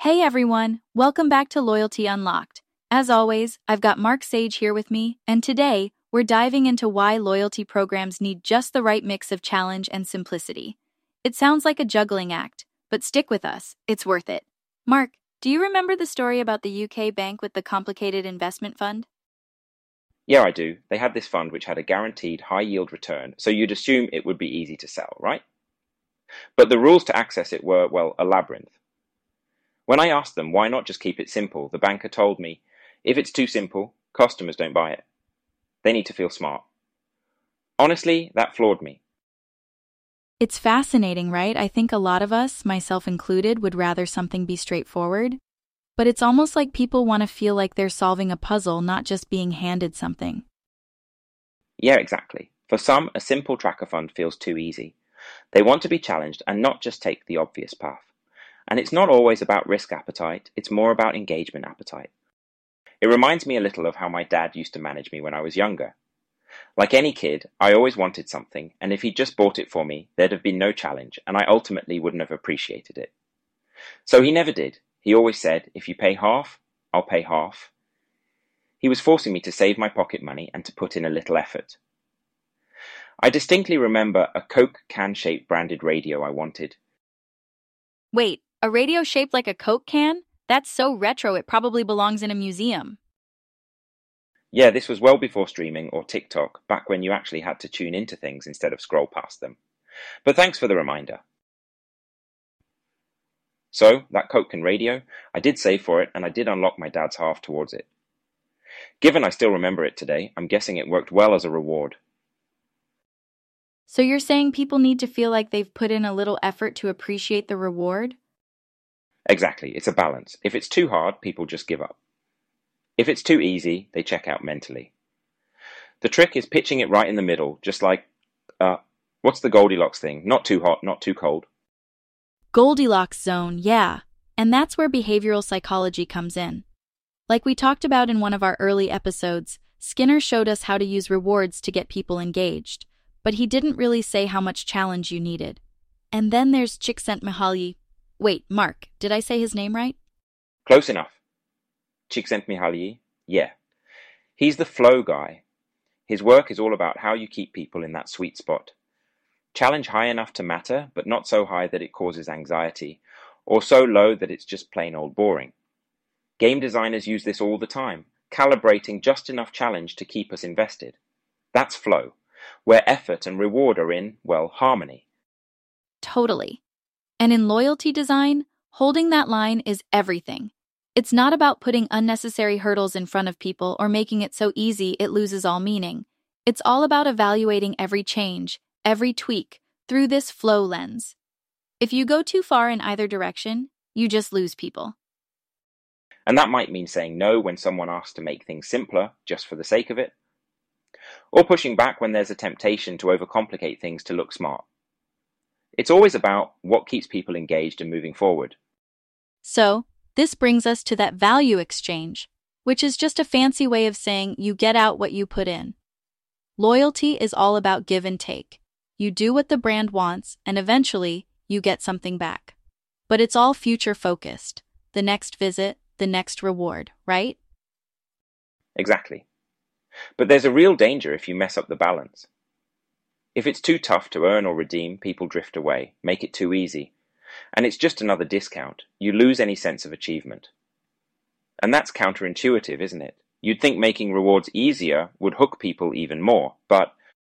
Hey everyone, welcome back to Loyalty Unlocked. As always, I've got Mark Sage here with me, and today, we're diving into why loyalty programs need just the right mix of challenge and simplicity. It sounds like a juggling act, but stick with us, it's worth it. Mark, do you remember the story about the UK bank with the complicated investment fund? Yeah, I do. They had this fund which had a guaranteed high yield return, so you'd assume it would be easy to sell, right? But the rules to access it were, well, a labyrinth. When I asked them why not just keep it simple, the banker told me, if it's too simple, customers don't buy it. They need to feel smart. Honestly, that floored me. It's fascinating, right? I think a lot of us, myself included, would rather something be straightforward. But it's almost like people want to feel like they're solving a puzzle, not just being handed something. Yeah, exactly. For some, a simple tracker fund feels too easy. They want to be challenged and not just take the obvious path. And it's not always about risk appetite, it's more about engagement appetite. It reminds me a little of how my dad used to manage me when I was younger. Like any kid, I always wanted something, and if he'd just bought it for me, there'd have been no challenge, and I ultimately wouldn't have appreciated it. So he never did. He always said, if you pay half, I'll pay half. He was forcing me to save my pocket money and to put in a little effort. I distinctly remember a Coke can-shaped branded radio I wanted. Wait, a radio shaped like a Coke can? That's so retro it probably belongs in a museum. Yeah, this was well before streaming or TikTok, back when you actually had to tune into things instead of scroll past them. But thanks for the reminder. So, that Coke can radio, I did save for it and I did unlock my dad's half towards it. Given I still remember it today, I'm guessing it worked well as a reward. So you're saying people need to feel like they've put in a little effort to appreciate the reward? Exactly, it's a balance. If it's too hard, people just give up. If it's too easy, they check out mentally. The trick is pitching it right in the middle, just like, what's the Goldilocks thing? Not too hot, not too cold. Goldilocks zone, yeah. And that's where behavioral psychology comes in. Like we talked about in one of our early episodes, Skinner showed us how to use rewards to get people engaged, but he didn't really say how much challenge you needed. And then there's Csikszentmihalyi. Wait, Mark, did I say his name right? Close enough. Csikszentmihalyi? Yeah. He's the flow guy. His work is all about how you keep people in that sweet spot. Challenge high enough to matter, but not so high that it causes anxiety, or so low that it's just plain old boring. Game designers use this all the time, calibrating just enough challenge to keep us invested. That's flow, where effort and reward are in, well, harmony. Totally. And in loyalty design, holding that line is everything. It's not about putting unnecessary hurdles in front of people or making it so easy it loses all meaning. It's all about evaluating every change, every tweak, through this flow lens. If you go too far in either direction, you just lose people. And that might mean saying no when someone asks to make things simpler, just for the sake of it, or pushing back when there's a temptation to overcomplicate things to look smart. It's always about what keeps people engaged and moving forward. So, this brings us to that value exchange, which is just a fancy way of saying you get out what you put in. Loyalty is all about give and take. You do what the brand wants, and eventually, you get something back. But it's all future-focused. The next visit, the next reward, right? Exactly. But there's a real danger if you mess up the balance. If it's too tough to earn or redeem, people drift away, make it too easy. And it's just another discount. You lose any sense of achievement. And that's counterintuitive, isn't it? You'd think making rewards easier would hook people even more, but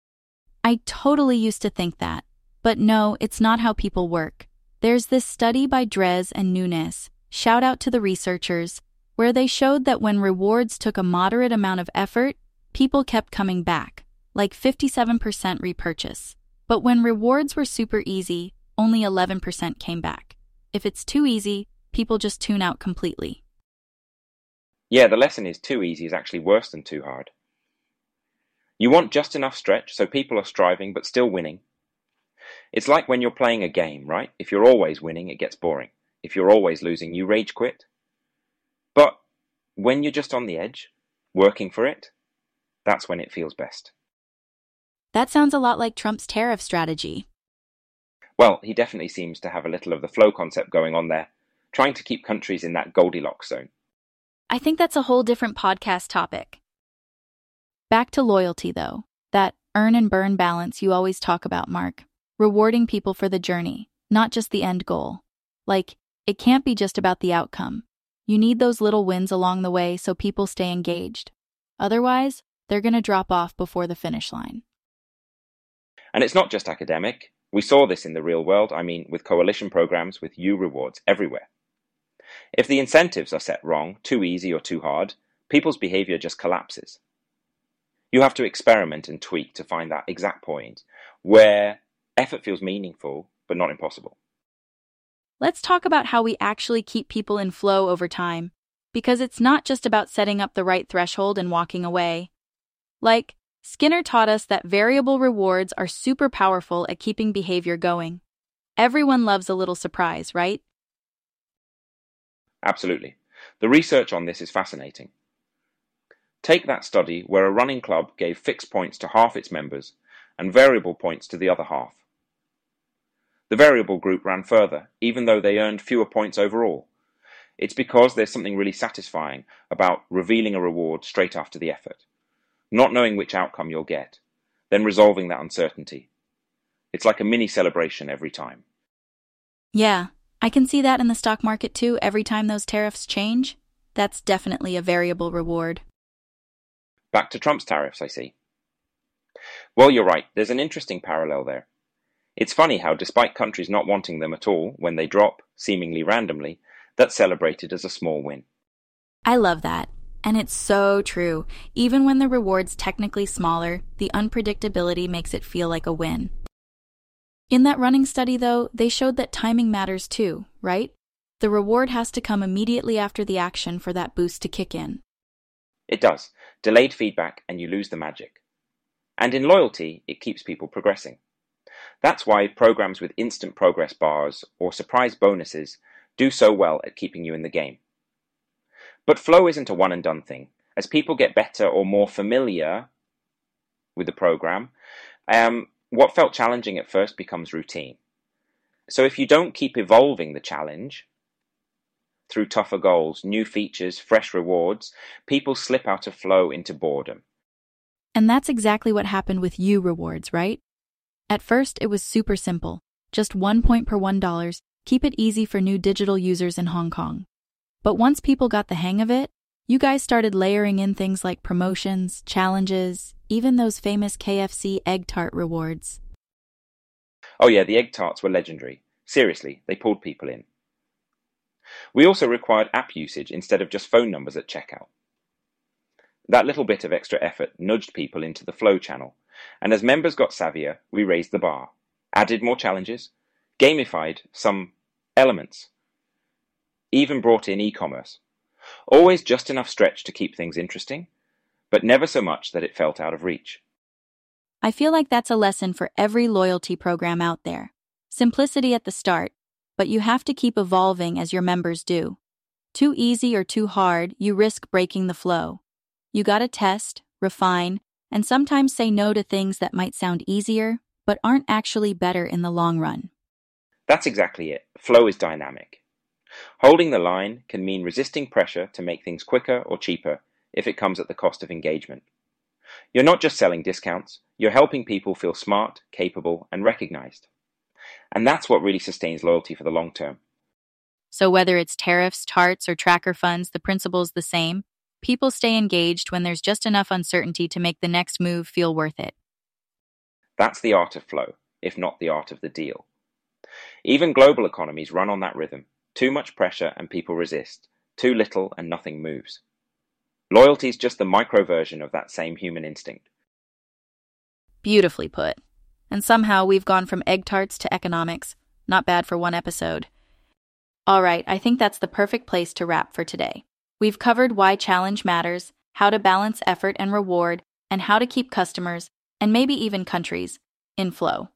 I totally used to think that. But no, it's not how people work. There's this study by Drez and Nunes, shout out to the researchers, where they showed that when rewards took a moderate amount of effort, people kept coming back, like 57% repurchase. But when rewards were super easy, only 11% came back. If it's too easy, people just tune out completely. yeah, the lesson is too easy is actually worse than too hard. You want just enough stretch so people are striving but still winning. It's like when you're playing a game, right? If you're always winning, it gets boring. If you're always losing, you rage quit. But when you're just on the edge, working for it, that's when it feels best. That sounds a lot like Trump's tariff strategy. Well, he definitely seems to have a little of the flow concept going on there. trying to keep countries in that Goldilocks zone. I think that's a whole different podcast topic. Back to loyalty, though. That earn and burn balance you always talk about, Mark. Rewarding people for the journey, not just the end goal. Like, it can't be just about the outcome. You need those little wins along the way so people stay engaged. Otherwise, they're going to drop off before the finish line. And it's not just academic. We saw this in the real world, with coalition programs with U rewards everywhere. If the incentives are set wrong, too easy or too hard, people's behavior just collapses. You have to experiment and tweak to find that exact point where effort feels meaningful but not impossible. Let's talk about how we actually keep people in flow over time, because it's not just about setting up the right threshold and walking away. Like, Skinner taught us that variable rewards are super powerful at keeping behavior going. Everyone loves a little surprise, right? Absolutely. The research on this is fascinating. Take that study where a running club gave fixed points to half its members and variable points to the other half. The variable group ran further, even though they earned fewer points overall. It's because there's something really satisfying about revealing a reward straight after the effort, not knowing which outcome you'll get, then resolving that uncertainty. It's like a mini celebration every time. Yeah, I can see that in the stock market too. Every time those tariffs change, that's definitely a variable reward. Back to Trump's tariffs, I see. Well, you're right. There's an interesting parallel there. It's funny how, despite countries not wanting them at all, when they drop, seemingly randomly, that's celebrated as a small win. I love that. And it's so true. Even when the reward's technically smaller, the unpredictability makes it feel like a win. In that running study, though, they showed that timing matters too, right? The reward has to come immediately after the action for that boost to kick in. It does. Delayed feedback and you lose the magic. And in loyalty, it keeps people progressing. That's why programs with instant progress bars or surprise bonuses do so well at keeping you in the game. But flow isn't a one-and-done thing. As people get better or more familiar with the program, what felt challenging at first becomes routine. So if you don't keep evolving the challenge through tougher goals, new features, fresh rewards, people slip out of flow into boredom. And that's exactly what happened with U rewards, right? At first, it was super simple. Just 1 point per $1, keep it easy for new digital users in Hong Kong. But once people got the hang of it, you guys started layering in things like promotions, challenges, even those famous KFC egg tart rewards. Oh yeah, the egg tarts were legendary. Seriously, they pulled people in. We also required app usage instead of just phone numbers at checkout. That little bit of extra effort nudged people into the flow channel, and as members got savvier, we raised the bar, added more challenges, gamified some elements, even brought in e-commerce. Always just enough stretch to keep things interesting, but never so much that it felt out of reach. I feel like that's a lesson for every loyalty program out there. Simplicity at the start, but you have to keep evolving as your members do. Too easy or too hard, you risk breaking the flow. You gotta test, refine, and sometimes say no to things that might sound easier, but aren't actually better in the long run. That's exactly it. Flow is dynamic. Holding the line can mean resisting pressure to make things quicker or cheaper if it comes at the cost of engagement. You're not just selling discounts, you're helping people feel smart, capable, and recognized. And that's what really sustains loyalty for the long term. So whether it's tariffs, tarts, or tracker funds, the principle's the same. People stay engaged when there's just enough uncertainty to make the next move feel worth it. That's the art of flow, if not the art of the deal. Even global economies run on that rhythm. Too much pressure and people resist. Too little and nothing moves. Loyalty is just the micro version of that same human instinct. Beautifully put. And somehow we've gone from egg tarts to economics. Not bad for one episode. All right, I think that's the perfect place to wrap for today. We've covered why challenge matters, how to balance effort and reward, and how to keep customers, and maybe even countries, in flow.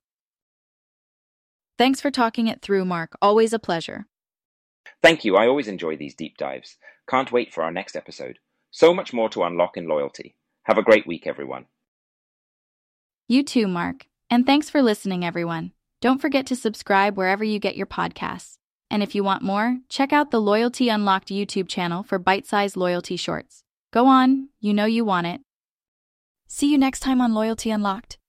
Thanks for talking it through, Mark. Always a pleasure. Thank you. I always enjoy these deep dives. Can't wait for our next episode. So much more to unlock in loyalty. Have a great week, everyone. You too, Mark. And thanks for listening, everyone. Don't forget to subscribe wherever you get your podcasts. And if you want more, check out the Loyalty Unlocked YouTube channel for bite-sized loyalty shorts. Go on, you know you want it. See you next time on Loyalty Unlocked.